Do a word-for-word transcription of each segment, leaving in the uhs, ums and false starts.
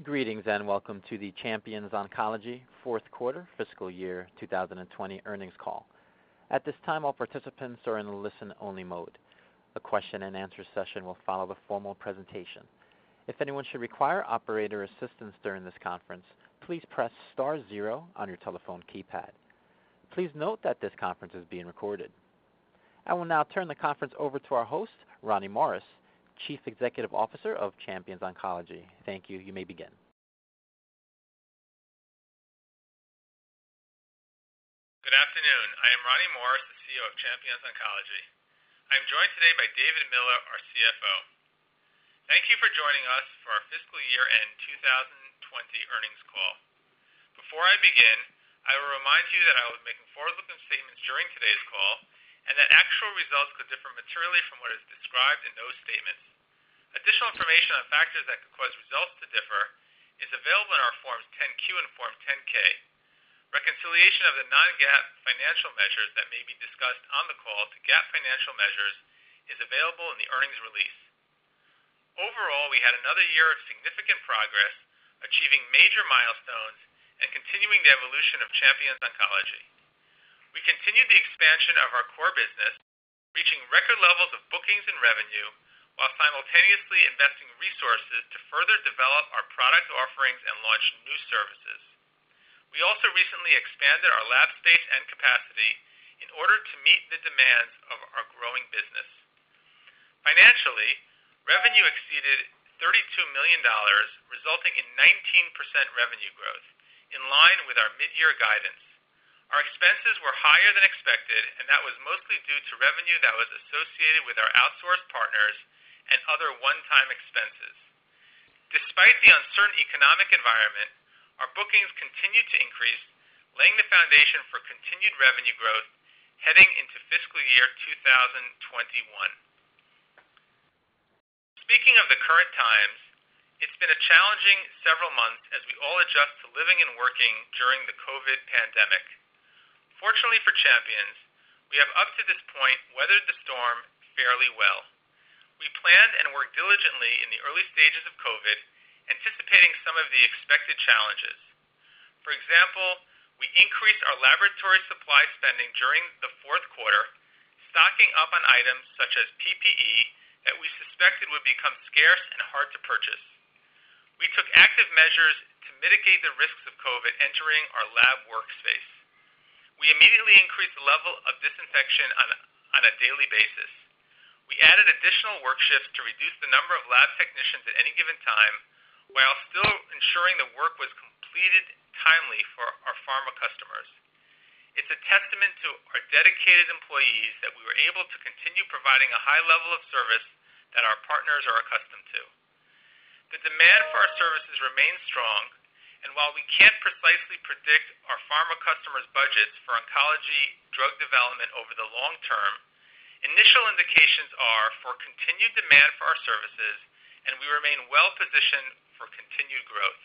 Greetings and welcome to the Champions Oncology fourth quarter fiscal year two thousand twenty earnings call. At this time, all participants are in listen-only mode. A question and answer session will follow the formal presentation. If anyone should require operator assistance during this conference, please press star zero on your telephone keypad. Please note that this conference is being recorded. I will now turn the conference over to our host, Ronnie Morris, Chief Executive Officer of Champions Oncology. Thank you. You may begin. Good afternoon. I am Ronnie Morris, the C E O of Champions Oncology. I am joined today by David Miller, our C F O. Thank you for joining us for our fiscal year-end two thousand twenty earnings call. Before I begin, I will remind you that I will be making forward-looking statements during today's call and that actual results could differ materially from what is described in those statements. Additional information on factors that could cause results to differ is available in our Forms ten Q and Form ten K. Reconciliation of the non-GAAP financial measures that may be discussed on the call to GAAP financial measures is available in the earnings release. Overall, we had another year of significant progress, achieving major milestones and continuing the evolution of Champions Oncology. We continued the expansion of our core business, reaching record levels of bookings and revenue, while simultaneously investing resources to further develop our product offerings and launch new services. We also recently expanded our lab space and capacity in order to meet the demands of our growing business. Financially, revenue exceeded thirty-two million dollars, resulting in nineteen percent revenue growth, in line with our mid-year guidance. Our expenses were higher than expected, and that was mostly due to revenue that was associated with our outsourced partners and other one-time expenses. Despite the uncertain economic environment, our bookings continued to increase, laying the foundation for continued revenue growth heading into fiscal year two thousand twenty-one. Speaking of the current times, it's been a challenging several months as we all adjust to living and working during the COVID pandemic. Fortunately for Champions, we have up to this point weathered the storm fairly well. We planned and worked diligently in the early stages of COVID, anticipating some of the expected challenges. For example, we increased our laboratory supply spending during the fourth quarter, stocking up on items such as P P E that we suspected would become scarce and hard to purchase. We took active measures to mitigate the risks of COVID entering our lab workspace. We immediately increased the level of disinfection on, on a daily basis. We added additional work shifts to reduce the number of lab technicians at any given time, while still ensuring the work was completed timely for our pharma customers. It's a testament to our dedicated employees that we were able to continue providing a high level of service that our partners are accustomed to. The demand for our services remains strong, and while we can't precisely predict our pharma customers' budgets for oncology drug development over the long term, initial indications are for continued demand for our services, and we remain well positioned for continued growth.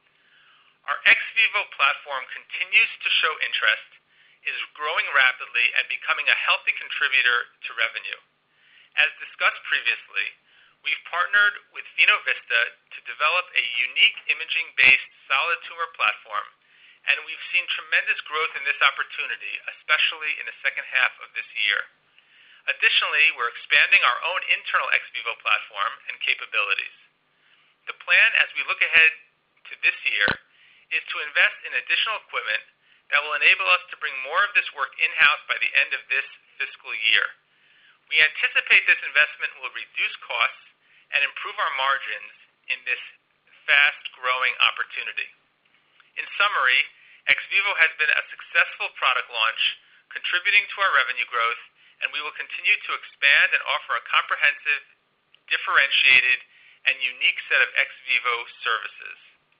Our ex vivo platform continues to show interest, is growing rapidly, and becoming a healthy contributor to revenue. As discussed previously, we've partnered with PhenoVista to develop a unique imaging-based solid tumor platform, and we've seen tremendous growth in this opportunity, especially in the second half of this year. Additionally, we're expanding our own internal ex vivo platform and capabilities. The plan as we look ahead to this year is to invest in additional equipment that will enable us to bring more of this work in-house by the end of this fiscal year. We anticipate this investment will reduce costs and improve our margins in this fast-growing opportunity. In summary, ex vivo has been a successful product launch, contributing to our revenue growth, and we will continue to expand and offer a comprehensive, differentiated, and unique set of ex vivo services.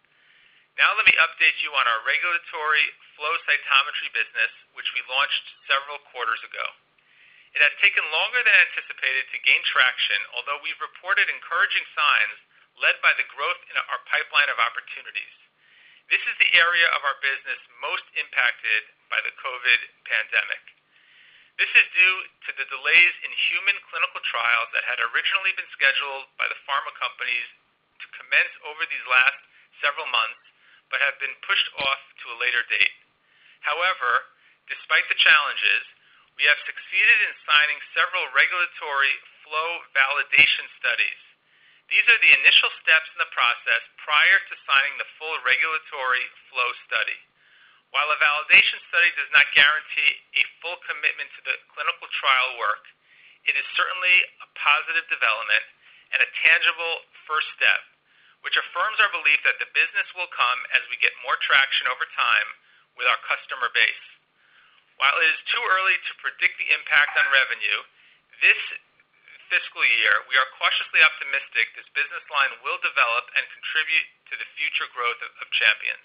Now let me update you on our regulatory flow cytometry business, which we launched several quarters ago. It has taken longer than anticipated to gain traction, although we've reported encouraging signs led by the growth in our pipeline of opportunities. This is the area of our business most impacted by the COVID pandemic. This is due to the delays in human clinical trials that had originally been scheduled by the pharma companies to commence over these last several months, but have been pushed off to a later date. However, despite the challenges, we have succeeded in signing several regulatory flow validation studies. These are the initial steps in the process prior to signing the full regulatory flow study. While a validation study does not guarantee a full commitment to the clinical trial work, it is certainly a positive development and a tangible first step, which affirms our belief that the business will come as we get more traction over time with our customer base. While it is too early to predict the impact on revenue, this fiscal year, we are cautiously optimistic this business line will develop and contribute to the future growth of, of Champions.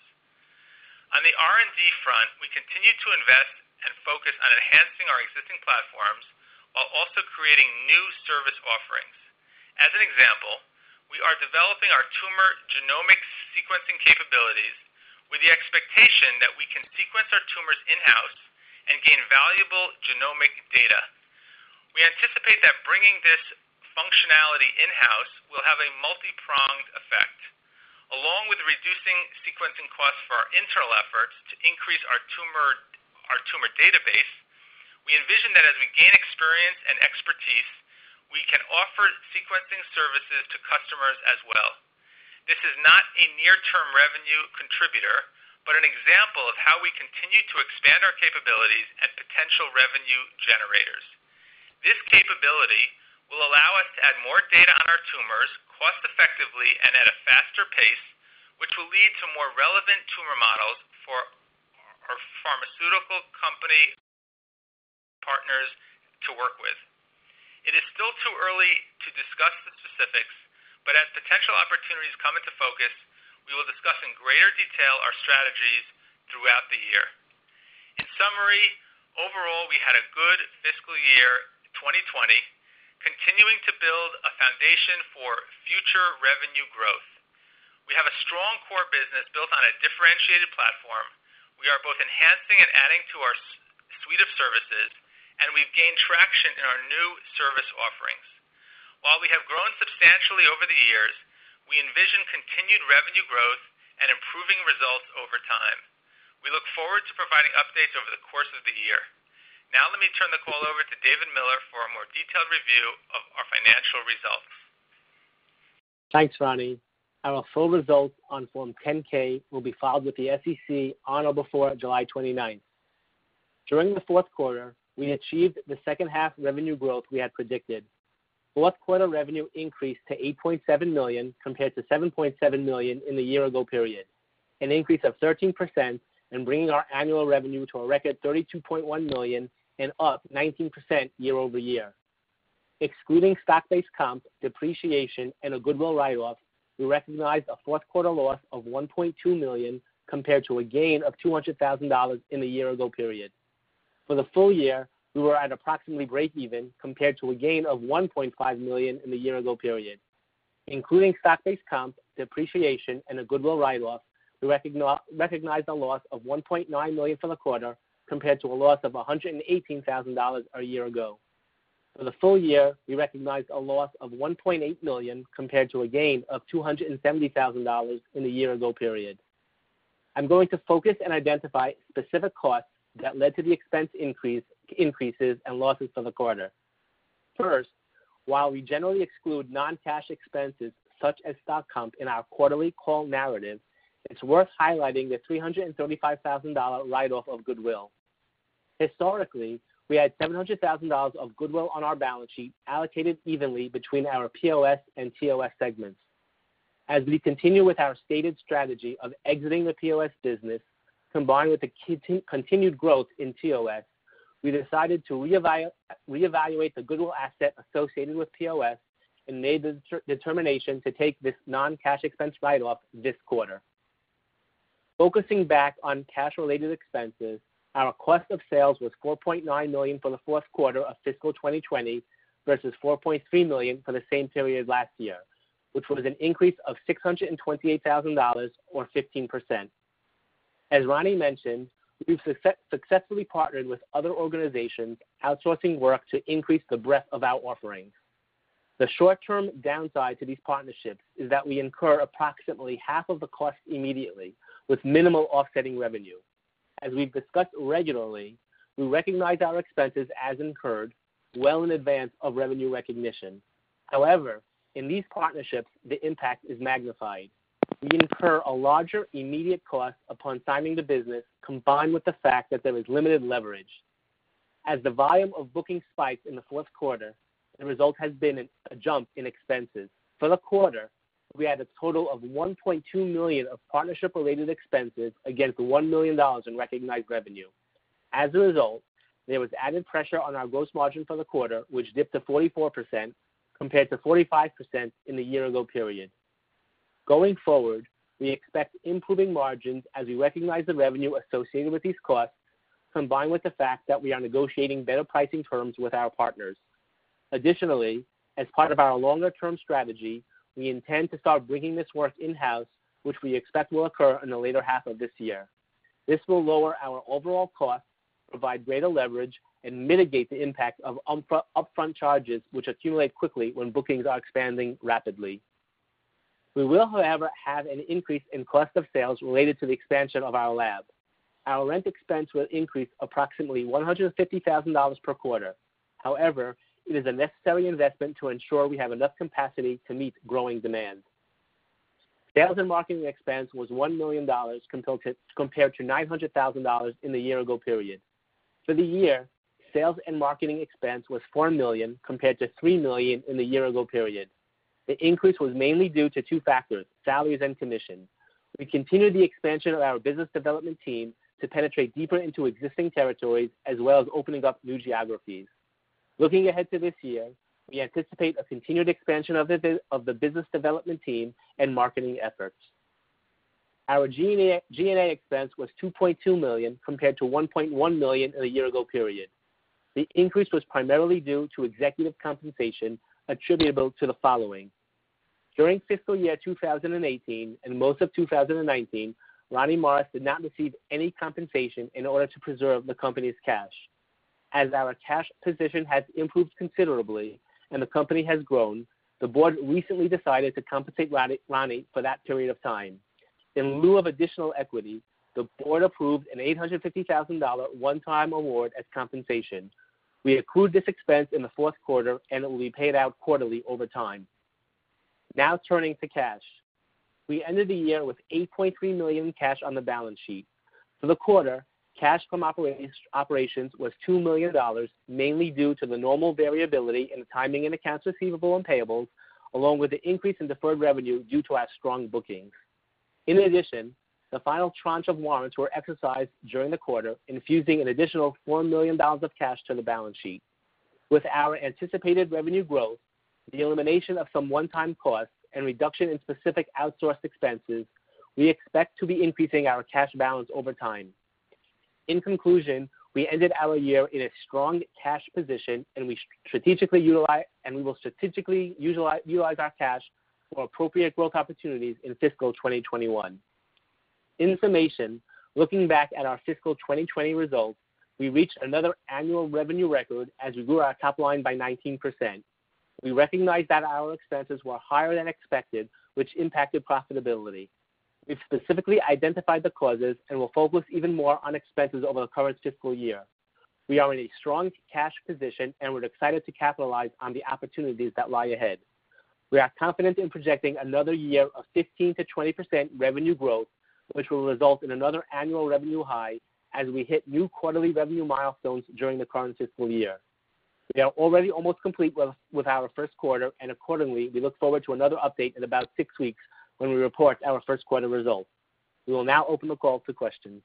On the R and D front, we continue to invest and focus on enhancing our existing platforms while also creating new service offerings. As an example, we are developing our tumor genomics sequencing capabilities with the expectation that we can sequence our tumors in-house and gain valuable genomic data. We anticipate that bringing this functionality in-house will have a multi-pronged effect. Along with reducing sequencing costs for our internal efforts to increase our tumor, our tumor database, we envision that as we gain experience and expertise, we can offer sequencing services to customers as well. This is not a near-term revenue contributor, but an example of how we continue to expand our capabilities and potential revenue generators. This capability will allow us to add more data on our tumors cost-effectively and at a faster pace, which will lead to more relevant tumor models for our pharmaceutical company partners to work with. It is still too early to discuss the specifics, but as potential opportunities come into focus, we will discuss in greater detail our strategies throughout the year. In summary, overall, we had a good fiscal year twenty twenty, continuing to build a foundation for future revenue growth. We have a strong core business built on a differentiated platform. We are both enhancing and adding to our suite of services, and we've gained traction in our new service offerings. While we have grown substantially over the years, we envision continued revenue growth and improving results over time. We look forward to providing updates over the course of the year. Now let me turn the call over to David Miller for a more detailed review of our financial results. Thanks, Ronnie. Our full results on Form ten K will be filed with the S E C on or before July twenty-ninth. During the fourth quarter, we achieved the second half revenue growth we had predicted. Fourth quarter revenue increased to eight point seven million dollars compared to seven point seven million dollars in the year-ago period, an increase of thirteen percent and bringing our annual revenue to a record thirty-two point one million dollars and up nineteen percent year over year. Excluding stock-based comp, depreciation, and a goodwill write-off, we recognized a fourth quarter loss of one point two million dollars compared to a gain of two hundred thousand dollars in the year-ago period. For the full year, we were at approximately break-even compared to a gain of one point five million dollars in the year-ago period. Including stock-based comp, depreciation, and a goodwill write-off, we recognized a loss of one point nine million dollars for the quarter compared to a loss of one hundred eighteen thousand dollars a year ago. For the full year, we recognized a loss of one point eight million dollars compared to a gain of two hundred seventy thousand dollars in the year-ago period. I'm going to focus and identify specific costs that led to the expense increase, increases and losses for the quarter. First, while we generally exclude non-cash expenses such as stock comp in our quarterly call narrative, it's worth highlighting the three hundred thirty-five thousand dollars write-off of goodwill. Historically, we had seven hundred thousand dollars of goodwill on our balance sheet allocated evenly between our P O S and T O S segments. As we continue with our stated strategy of exiting the P O S business, combined with the continued growth in T O S, we decided to reevaluate, reevaluate the goodwill asset associated with P O S and made the determination to take this non-cash expense write-off this quarter. Focusing back on cash-related expenses, our cost of sales was four point nine million dollars for the fourth quarter of fiscal twenty twenty versus four point three million dollars for the same period last year, which was an increase of six hundred twenty-eight thousand dollars or fifteen percent. As Ronnie mentioned, we've success- successfully partnered with other organizations outsourcing work to increase the breadth of our offerings. The short-term downside to these partnerships is that we incur approximately half of the cost immediately with minimal offsetting revenue. As we've discussed regularly, we recognize our expenses as incurred well in advance of revenue recognition. However, in these partnerships, the impact is magnified. We incur a larger immediate cost upon signing the business, combined with the fact that there is limited leverage. As the volume of bookings spiked in the fourth quarter, the result has been a jump in expenses. For the quarter, we had a total of one point two million dollars of partnership-related expenses against one million dollars in recognized revenue. As a result, there was added pressure on our gross margin for the quarter, which dipped to forty-four percent compared to forty-five percent in the year-ago period. Going forward, we expect improving margins as we recognize the revenue associated with these costs, combined with the fact that we are negotiating better pricing terms with our partners. Additionally, as part of our longer-term strategy, we intend to start bringing this work in-house, which we expect will occur in the later half of this year. This will lower our overall costs, provide greater leverage, and mitigate the impact of upfront charges which accumulate quickly when bookings are expanding rapidly. We will, however, have an increase in cost of sales related to the expansion of our lab. Our rent expense will increase approximately one hundred fifty thousand dollars per quarter. However, it is a necessary investment to ensure we have enough capacity to meet growing demand. Sales and marketing expense was one million dollars compared to, compared to nine hundred thousand dollars in the year-ago period. For the year, sales and marketing expense was four million dollars compared to three million dollars in the year-ago period. The increase was mainly due to two factors, salaries and commission. We continued the expansion of our business development team to penetrate deeper into existing territories as well as opening up new geographies. Looking ahead to this year, we anticipate a continued expansion of the, of the business development team and marketing efforts. Our G and A, G and A expense was two point two million dollars compared to one point one million dollars in the year-ago period. The increase was primarily due to executive compensation attributable to the following. During fiscal year two thousand eighteen and most of two thousand nineteen, Ronnie Morris did not receive any compensation in order to preserve the company's cash. As our cash position has improved considerably and the company has grown, the board recently decided to compensate Ronnie for that period of time. In lieu of additional equity, the board approved an eight hundred fifty thousand dollars one-time award as compensation. We accrued this expense in the fourth quarter, and it will be paid out quarterly over time. Now turning to cash. We ended the year with eight point three million dollars in cash on the balance sheet. For the quarter, cash from operations was two million dollars, mainly due to the normal variability in the timing in accounts receivable and payables, along with the increase in deferred revenue due to our strong bookings. In addition, the final tranche of warrants were exercised during the quarter, infusing an additional four million dollars of cash to the balance sheet. With our anticipated revenue growth, the elimination of some one-time costs, and reduction in specific outsourced expenses, we expect to be increasing our cash balance over time. In conclusion, we ended our year in a strong cash position, and we strategically utilize and we will strategically utilize, utilize our cash for appropriate growth opportunities in fiscal twenty twenty-one. In summation, looking back at our fiscal twenty twenty results, we reached another annual revenue record as we grew our top line by nineteen percent. We recognize that our expenses were higher than expected, which impacted profitability. We've specifically identified the causes and will focus even more on expenses over the current fiscal year. We are in a strong cash position, and we're excited to capitalize on the opportunities that lie ahead. We are confident in projecting another year of fifteen to twenty percent revenue growth, which will result in another annual revenue high as we hit new quarterly revenue milestones during the current fiscal year. We are already almost complete with, with our first quarter, and accordingly, we look forward to another update in about six weeks when we report our first quarter results. We will now open the call to questions.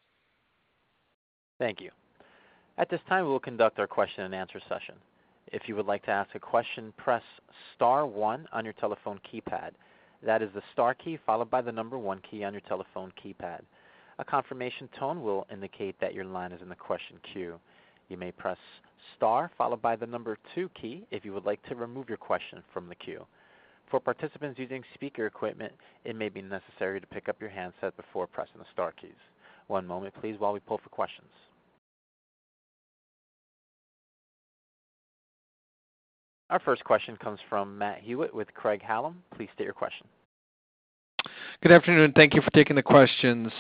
Thank you. At this time, we will conduct our question and answer session. If you would like to ask a question, press star one on your telephone keypad. That is the star key followed by the number one key on your telephone keypad. A confirmation tone will indicate that your line is in the question queue. You may press star followed by the number two key if you would like to remove your question from the queue. For participants using speaker equipment, it may be necessary to pick up your handset before pressing the star keys. One moment, please, while we pull for questions. Our first question comes from Matt Hewitt with Craig-Hallum. Please state your question. Good afternoon. Thank you for taking the questions.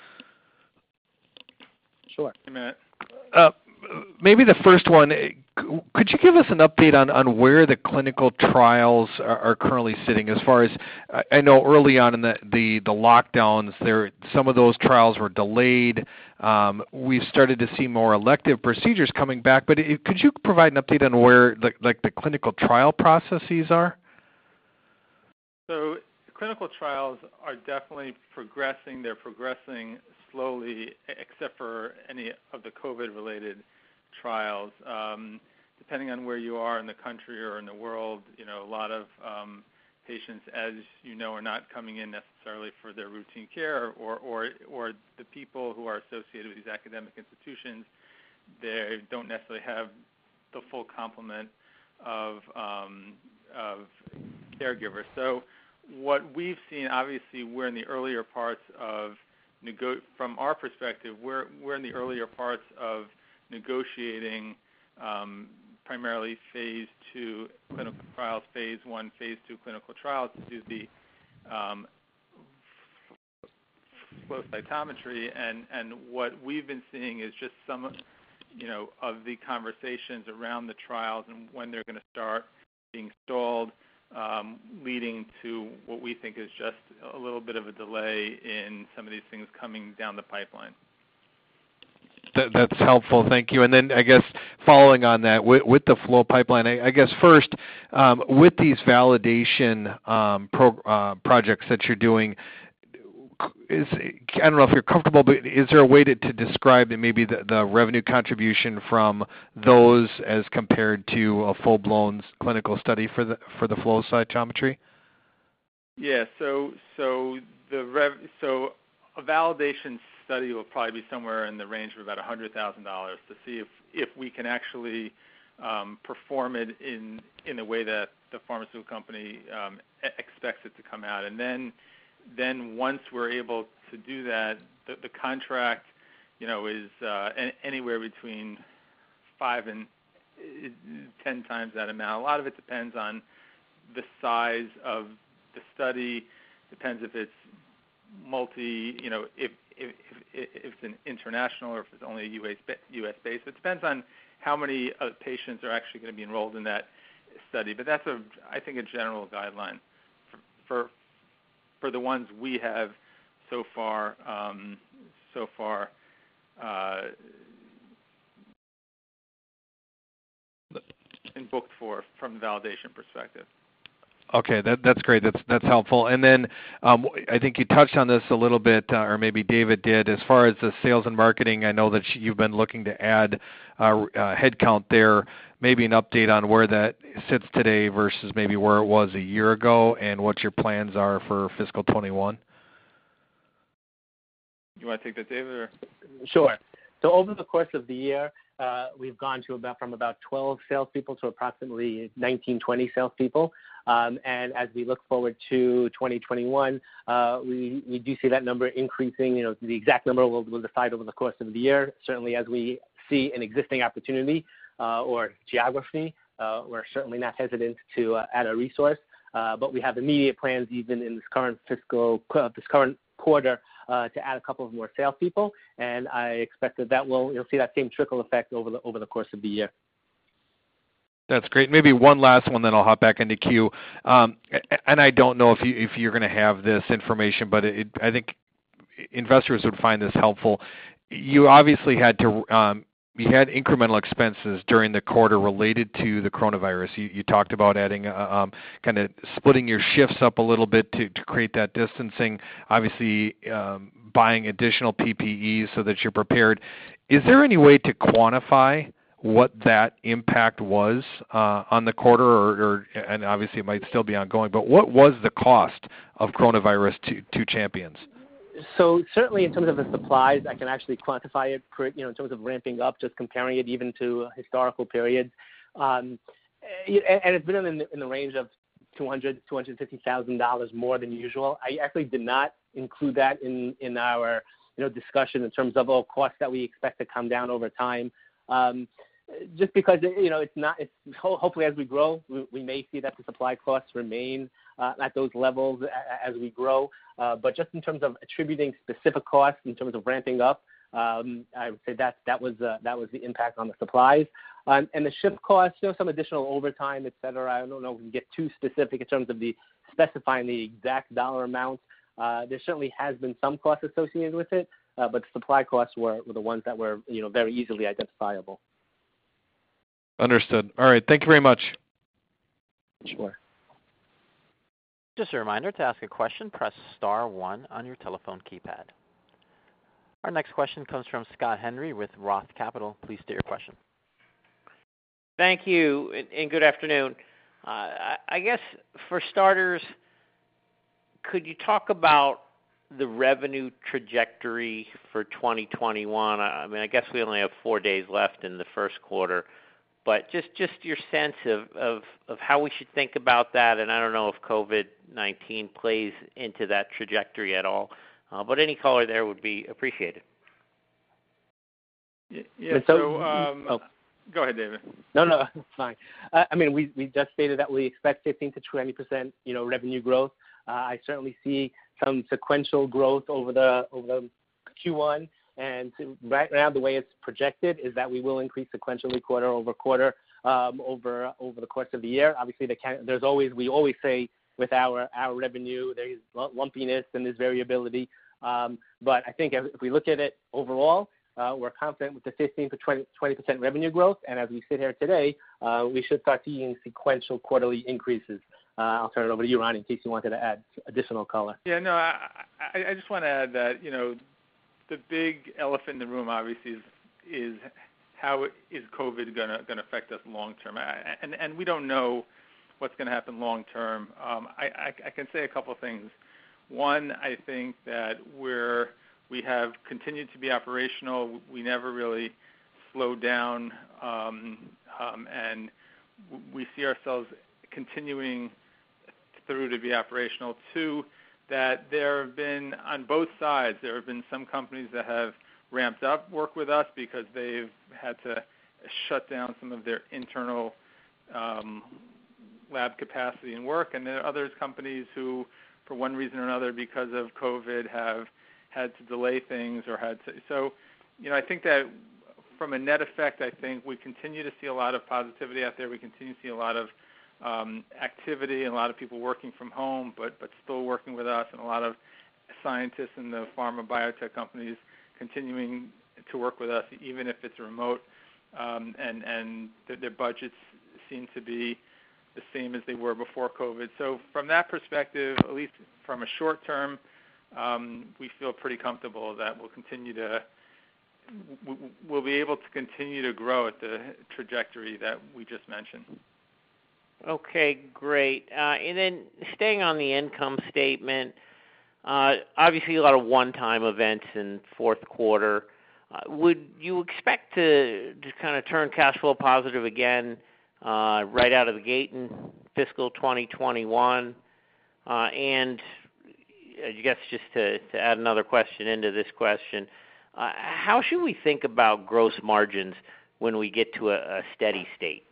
Sure. Hey, Matt. Uh, maybe the first one, could you give us an update on, on where the clinical trials are, are currently sitting? As far as I know, early on in the, the, the lockdowns, there some of those trials were delayed. Um, we've started to see more elective procedures coming back, but it, could you provide an update on where the, like the clinical trial processes are? So clinical trials are definitely progressing. They're progressing slowly, except for any of the COVID-related trials. Um, depending on where you are in the country or in the world, you know, a lot of um, patients, as you know, are not coming in necessarily for their routine care, or, or, or the people who are associated with these academic institutions, they don't necessarily have the full complement of, um, of caregivers. So what we've seen, obviously, we're in the earlier parts of, nego- from our perspective, we're, we're in the earlier parts of negotiating um, primarily phase two clinical trials, phase one, phase two clinical trials to do the um, flow cytometry. And, and what we've been seeing is just some, you know, of the conversations around the trials and when they're going to start being stalled, um, leading to what we think is just a little bit of a delay in some of these things coming down the pipeline. That, that's helpful. Thank you. And then I guess following on that, with, with the flow pipeline, I, I guess first, um, with these validation um, pro, uh, projects that you're doing, is, I don't know if you're comfortable, but is there a way to, to describe maybe the, the revenue contribution from those as compared to a full-blown clinical study for the for the flow cytometry? Yeah. So so the rev, so a validation study will probably be somewhere in the range of about one hundred thousand dollars to see if, if we can actually um, perform it in in a way that the pharmaceutical company um, expects it to come out. And then then once we're able to do that, the, the contract, you know, is uh, anywhere between five and ten times that amount. A lot of it depends on the size of the study, depends if it's multi, you know, if If, if, if it's an international or if it's only a U S, U S based. It depends on how many uh, patients are actually going to be enrolled in that study. But that's, a, I think, a general guideline for for, for the ones we have so far, um, so far uh, and booked for from the validation perspective. Okay, that, that's great. That's that's helpful. And then um, I think you touched on this a little bit, uh, or maybe David did. As far as the sales and marketing, I know that you've been looking to add uh, uh, headcount there. Maybe an update on where that sits today versus maybe where it was a year ago, and what your plans are for fiscal twenty-one. You want to take that, David? Or? Sure. So over the course of the year, uh, we've gone to about from about twelve salespeople to approximately nineteen, twenty salespeople. Um, and as we look forward to twenty twenty-one, uh, we, we do see that number increasing. You know, the exact number we'll, we'll decide over the course of the year. Certainly as we see an existing opportunity uh, or geography, uh, we're certainly not hesitant to uh, add a resource. Uh, but we have immediate plans even in this current fiscal, uh, this current quarter uh, to add a couple of more salespeople. And I expect that that will, you'll see that same trickle effect over the, over the course of the year. That's great. Maybe one last one, then I'll hop back into queue. Um, and I don't know if you if you're going to have this information, but it, I think investors would find this helpful. You obviously had to um, you had incremental expenses during the quarter related to the coronavirus. You, you talked about adding uh, um, kind of splitting your shifts up a little bit to, to create that distancing. Obviously, um, buying additional P P Es so that you're prepared. Is there any way to quantify what that impact was uh, on the quarter, or, or and obviously it might still be ongoing, but what was the cost of coronavirus to, to Champions? So certainly in terms of the supplies, I can actually quantify it, per, you know, in terms of ramping up, just comparing it even to historical periods. Um, and, and it's been in the, in the range of two hundred thousand dollars, two hundred fifty thousand dollars more than usual. I actually did not include that in, in our you know, discussion in terms of all costs that we expect to come down over time. Um, just because, you know, it's not, it's hopefully as we grow, we, we may see that the supply costs remain uh, at those levels as we grow. Uh, but just in terms of attributing specific costs, in terms of ramping up, um, I would say that that was uh, that was the impact on the supplies. Um, and the shift costs, you know, some additional overtime, et cetera. I don't know if we can get too specific in terms of the specifying the exact dollar amount. Uh, there certainly has been some costs associated with it, uh, but the supply costs were, were the ones that were, you know, very easily identifiable. Understood. All right. Thank you very much. Sure. Just a reminder, to ask a question, press star one on your telephone keypad. Our next question comes from Scott Henry with Roth Capital. Please state your question. Thank you, and good afternoon. Uh, I guess for starters, could you talk about the revenue trajectory for twenty twenty-one? I mean, I guess we only have four days left in the first quarter, but just, just your sense of, of, of how we should think about that, and I don't know if COVID nineteen plays into that trajectory at all, uh, but any color there would be appreciated. Yeah, so, um, oh. Go ahead, David. No, no, it's fine. Uh, I mean, we, we just stated that we expect fifteen to twenty percent, you know, revenue growth. Uh, I certainly see some sequential growth over the over the Q one, and right now the way it's projected is that we will increase sequentially quarter over quarter um, over over the course of the year. Obviously, the, there's always we always say with our our revenue there's lumpiness and there's variability, um, but I think if we look at it overall, Uh, we're confident with the fifteen to twenty percent revenue growth, and as we sit here today, uh, we should start seeing sequential quarterly increases. Uh, I'll turn it over to you, Ron, in case you wanted to add additional color. Yeah, no, I, I, I just want to add that, you know, the big elephant in the room, obviously, is, is how is COVID going to going to affect us long term, I, and and we don't know what's going to happen long term. Um, I, I, I can say a couple of things. One, I think that we're We have continued to be operational. We never really slowed down, um, um, and w- we see ourselves continuing through to be operational. Two, that there have been, on both sides, there have been some companies that have ramped up work with us because they've had to shut down some of their internal um, lab capacity and work, and there are other companies who, for one reason or another, because of COVID, have had to delay things or had to. So, you know, I think that from a net effect, I think we continue to see a lot of positivity out there. We continue to see a lot of um, activity and a lot of people working from home, but but still working with us, and a lot of scientists in the pharma biotech companies continuing to work with us, even if it's remote, um, and, and th- their budgets seem to be the same as they were before COVID. So from that perspective, at least from a short term, Um, we feel pretty comfortable that we'll continue to, we'll be able to continue to grow at the trajectory that we just mentioned. Okay, great. Uh, and then staying on the income statement, uh, obviously a lot of one-time events in fourth quarter. Uh, would you expect to, to kind of turn cash flow positive again uh, right out of the gate in fiscal twenty twenty-one? Uh, and I guess just to, to add another question into this question, uh, how should we think about gross margins when we get to a, a steady state?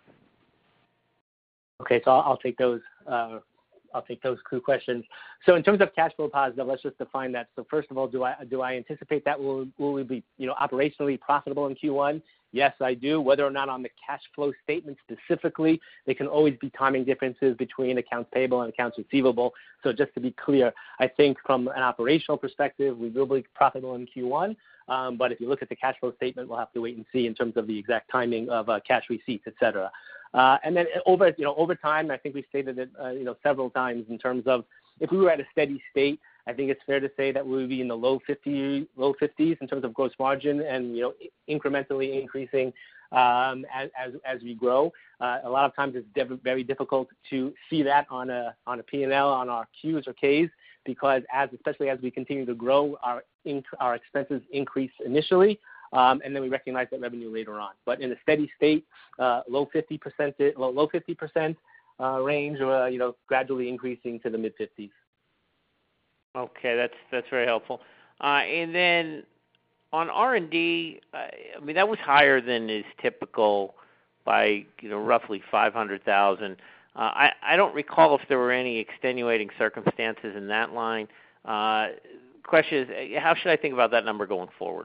Okay, so I'll, I'll take those. Uh, I'll take those two questions. So in terms of cash flow positive, let's just define that. So first of all, do I do I anticipate that will will we be you know operationally profitable in Q one? Yes, I do. Whether or not on the cash flow statement specifically, there can always be timing differences between accounts payable and accounts receivable. So just to be clear, I think from an operational perspective, we will be profitable in Q one. Um, but if you look at the cash flow statement, we'll have to wait and see in terms of the exact timing of uh, cash receipts, et cetera. Uh, and then over, you know, over time, I think we've stated it, uh, you know, several times in terms of if we were at a steady state, I think it's fair to say that we would be in the low fifty, low fifties in terms of gross margin, and you know, incrementally increasing um, as, as as we grow. Uh, a lot of times, it's de- very difficult to see that on a on a P and L, on our Q's or K's, because as especially as we continue to grow, our inc- our expenses increase initially, um, and then we recognize that revenue later on. But in a steady state, uh, low fifty percent, low low fifty percent uh, range, or uh, you know, gradually increasing to the mid fifties. Okay, that's that's very helpful. Uh, and then on R and D, I I mean, that was higher than is typical by, you know, roughly five hundred thousand. Uh, I I don't recall if there were any extenuating circumstances in that line. Uh, question is, how should I think about that number going forward?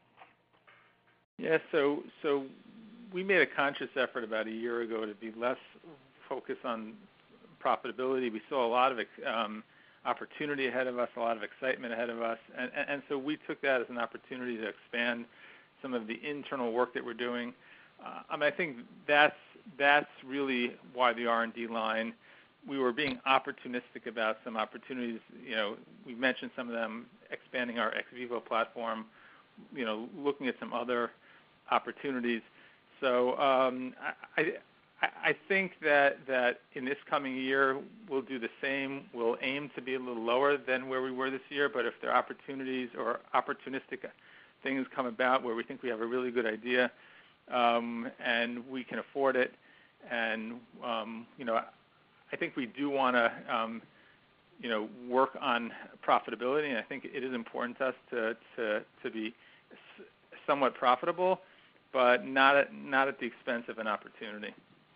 Yeah, so so we made a conscious effort about a year ago to be less focused on profitability. We saw a lot of um, opportunity ahead of us, a lot of excitement ahead of us, and, and, and so we took that as an opportunity to expand some of the internal work that we're doing. Uh, I mean, I think that's that's really why the R and D line. We were being opportunistic about some opportunities. You know, we mentioned some of them, expanding our ex vivo platform. You know, looking at some other opportunities. So um, I, I, I think that, that in this coming year we'll do the same. We'll aim to be a little lower than where we were this year, but if there are opportunities or opportunistic things come about where we think we have a really good idea um, and we can afford it, and um, you know, I think we do want to um, you know, work on profitability, and I think it is important to us to to, to be somewhat profitable, but not at not at the expense of an opportunity.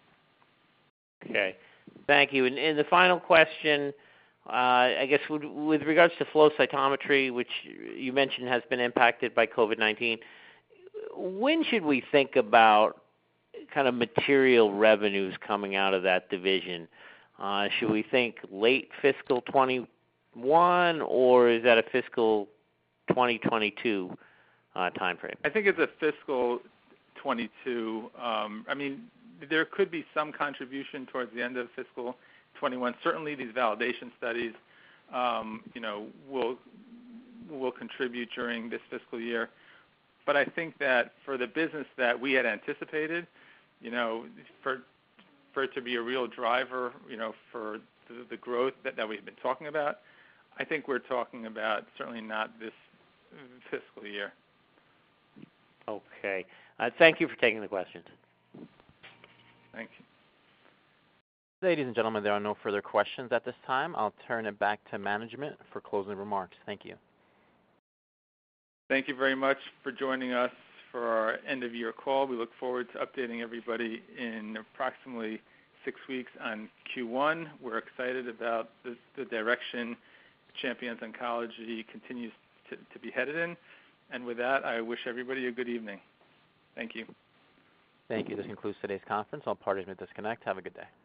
Okay, thank you. And, and the final question, uh, I guess, with, with regards to flow cytometry, which you mentioned has been impacted by COVID nineteen, when should we think about kind of material revenues coming out of that division? Uh, should we think late fiscal twenty-one, or is that a fiscal twenty twenty-two uh, timeframe? I think it's a fiscal twenty-two. Um, I mean, there could be some contribution towards the end of fiscal twenty-one. Certainly, these validation studies, um, you know, will will contribute during this fiscal year. But I think that for the business that we had anticipated, you know, for for it to be a real driver, you know, for the, the growth that, that we've been talking about, I think we're talking about certainly not this fiscal year. Okay. Uh, thank you for taking the questions. Thank you. Ladies and gentlemen, there are no further questions at this time. I'll turn it back to management for closing remarks. Thank you. Thank you very much for joining us for our end-of-year call. We look forward to updating everybody in approximately six weeks on Q one. We're excited about the, the direction Champions Oncology continues to, to be headed in. And with that, I wish everybody a good evening. Thank you. Thank you. This concludes today's conference. All parties may disconnect. Have a good day.